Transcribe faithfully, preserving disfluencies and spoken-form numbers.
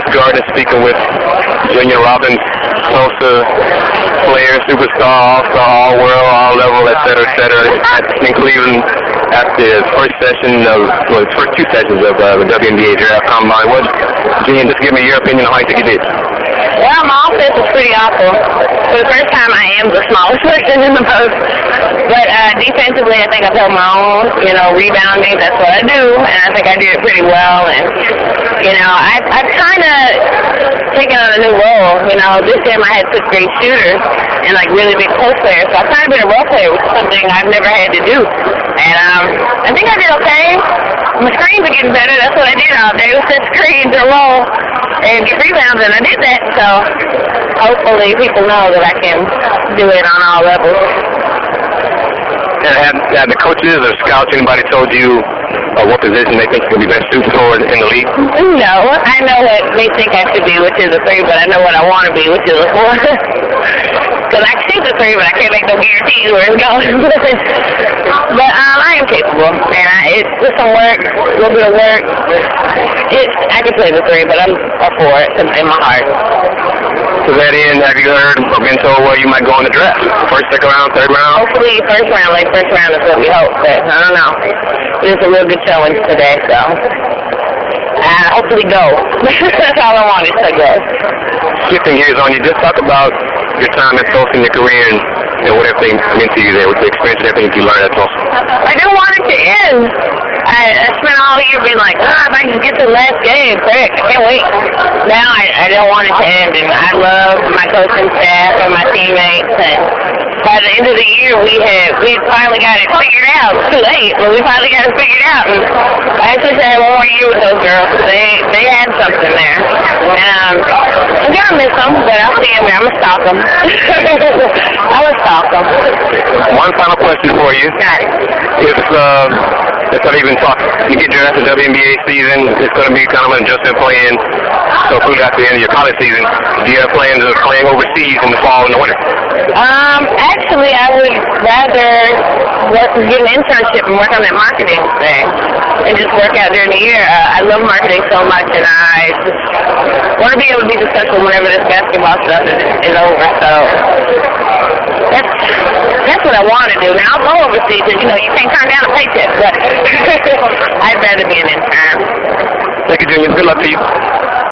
Garden speaking with Junior Robbins, Tulsa player, superstar, all-star, all-world, all-level, et cetera, et cetera, in Cleveland after the first session of, well, the first two sessions of uh, the W N B A Draft Combine. What, Junior, just give me your opinion on how you think you did. Well, my offense was pretty awful. For the first time, I am the smallest person in the post. But uh, defensively, I think I've held my own. You know, rebounding, that's what I do, and I think I did it pretty well. And, you know, I've, I've kind of taken on a new role. You know, this time I had such great shooters and, like, really big post players. So I've kind of been a role player, which is something I've never had to do. And um, I think I did okay. My screens are getting better. That's what I did all day, was set screens or roll and get rebounds, and I did that. So hopefully people know that I can do it on all levels. And have, have the coaches or scouts, anybody told you uh, what position they think you'll be best suited for in the league? No, I know what they think I should be, which is a three, but I know what I want to be, which is a four. Because I can shoot the three, but I can't make no guarantees where it's going. But um, I am capable, and I, it's with some work, a little bit of work. It, I can play the three, but I'm up for it in my heart. To that end, have you heard or been told where you might go in the draft? First, second round, third round? Hopefully first round, like first round is what we hope, but I don't know. It was a real good showing today, so uh, hopefully go. That's all I want is to go. Shifting gears on you, just talk about your time at Tulsa in your career and, and what everything meant to you there, with the experience and everything you learned at Tulsa. I didn't want it to end. I, I spent all year being like, ah, if I can get to the last game, quick, I can't wait. Now I, I don't want it to end, and I love my coaching staff and my teammates, and by the end of the year, we had we had finally got it figured out. It was too late, but we finally got it figured out. And I just had one more year with those girls. They they had something there. And um, I'm gonna miss them, but I'll see them there. I'm gonna stalk them. I'm gonna stalk them. One final question for you. Got it. If uh, if I even talk, you get drafted the W N B A season, it's going to be kind of an adjustment plan. So, through at the end of your college season, do you have plans of playing overseas in the fall and the winter? Um, actually, I would rather work, get an internship and work on that marketing thing and just work out during the year. Uh, I love marketing so much, and I just want to be able to be successful whenever this basketball stuff is, is over. So that's that's what I want to do. Now, I'll go overseas, and, you know, you can't turn down a paycheck, but I'd rather be an intern. Thank you, Junior. Good luck to you.